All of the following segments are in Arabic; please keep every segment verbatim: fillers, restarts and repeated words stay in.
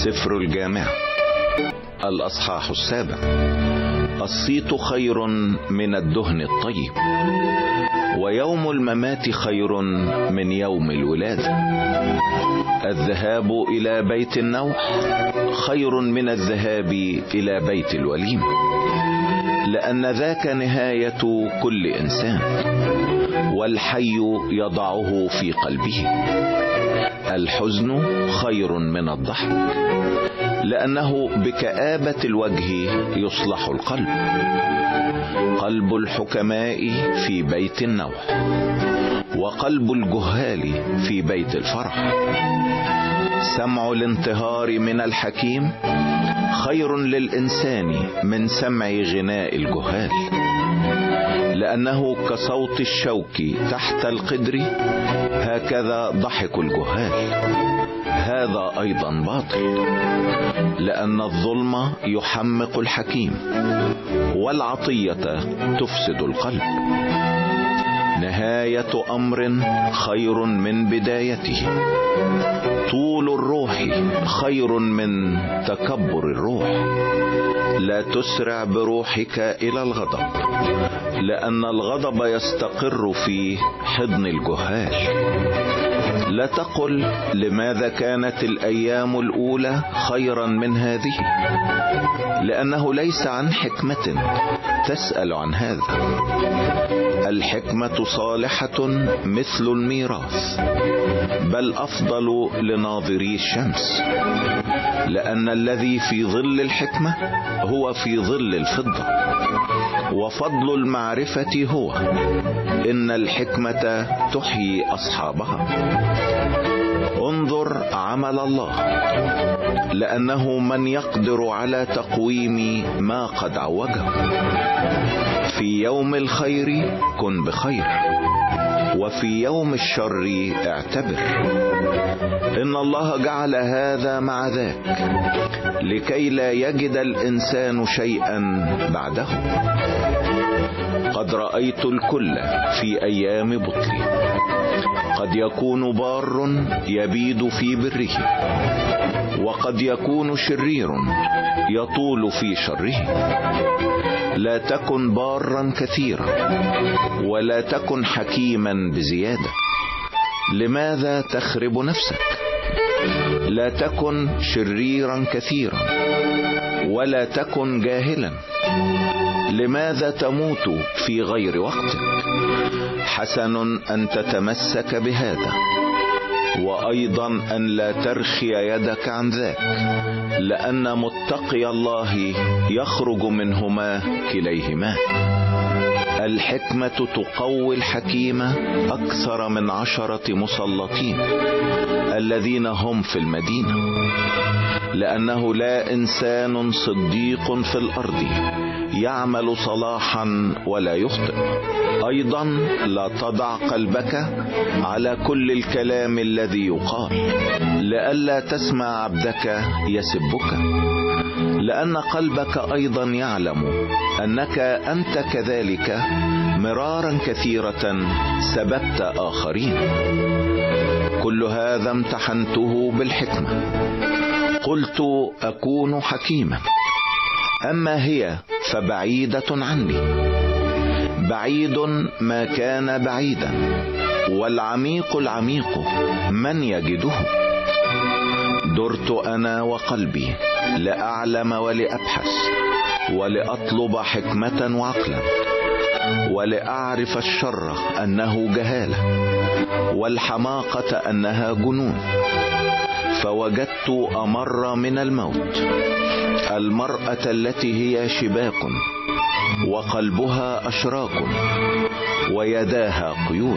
سفر الجامعة الأصحاح السابع. الصيت خير من الدهن الطيب، ويوم الممات خير من يوم الولادة. الذهاب إلى بيت النوح خير من الذهاب إلى بيت الوليمة، لأن ذاك نهاية كل إنسان، والحي يضعه في قلبه. الحزن خير من الضحك، لأنه بكآبة الوجه يصلح القلب. قلب الحكماء في بيت النوح، وقلب الجهال في بيت الفرح. سمع الانتهار من الحكيم خير للإنسان من سمع غناء الجهال، لأنه كصوت الشوك تحت القدر هكذا ضحك الجهال. هذا أيضا باطل، لأن الظلم يحمق الحكيم، والعطية تفسد القلب. نهاية أمر خير من بدايته، طول الروح خير من تكبر الروح. لا تسرع بروحك إلى الغضب، لأن الغضب يستقر في حضن الجهال. لا تقل لماذا كانت الأيام الأولى خيرا من هذه، لأنه ليس عن حكمة تسأل عن هذا. الحكمة صالحة مثل الميراث، بل أفضل لناظري الشمس، لأن الذي في ظل الحكمة هو في ظل الفضة. وفضل المعرفة هو إن الحكمة تحيي أصحابها. انظر عمل الله، لأنه من يقدر على تقويم ما قد عوجه. في يوم الخير كن بخير، وفي يوم الشر اعتبر. إن الله جعل هذا مع ذاك، لكي لا يجد الإنسان شيئا بعده. قد رأيت الكل في أيام بطلي، قد يكون بار يبيد في بره، وقد يكون شرير يطول في شره. لا تكن بارا كثيرا، ولا تكن حكيما بزيادة. لماذا تخرب نفسك؟ لا تكن شريرا كثيرا، ولا تكن جاهلا. لماذا تموت في غير وقتك؟ حسن أن تتمسك بهذا، وأيضا أن لا ترخي يدك عن ذاك، لأن متقي الله يخرج منهما كليهما. الحكمة تقوي الحكيم أكثر من عشرة مسلطين الذين هم في المدينة، لأنه لا إنسان صديق في الأرض يعمل صلاحا ولا يخطئ. أيضا لا تضع قلبك على كل الكلام الذي يقال، لئلا تسمع عبدك يسبك، لأن قلبك أيضا يعلم أنك أنت كذلك مرارا كثيرة سببت آخرين. كل هذا امتحنته بالحكمة، قلت أكون حكيما، أما هي فبعيدة عني. بعيد ما كان بعيدا، والعميق العميق من يجده. درت أنا وقلبي لأعلم ولأبحث، ولأطلب حكمة وعقلا، ولأعرف الشر أنه جهالة، والحماقة أنها جنون. فوجدت أمر من الموت، المرأة التي هي شباك، وقلبها أشراك، ويداها قيود.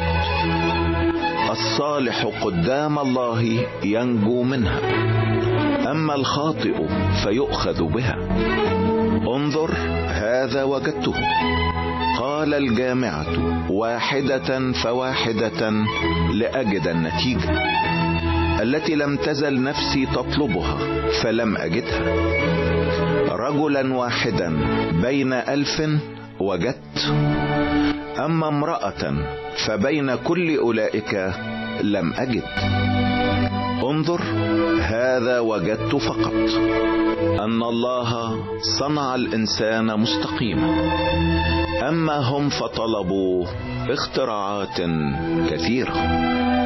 الصالح قدام الله ينجو منها، أما الخاطئ فيؤخذ بها. انظر هذا وجدته. قال الجامعة واحدة فواحدة لأجد النتيجة التي لم تزل نفسي تطلبها فلم أجدها. رجلا واحدا بين ألف وجدت، أما امرأة فبين كل أولئك لم أجد. انظر هذا وجدت فقط، أن الله صنع الإنسان مستقيما، أما هم فطلبوا اختراعات كثيرة.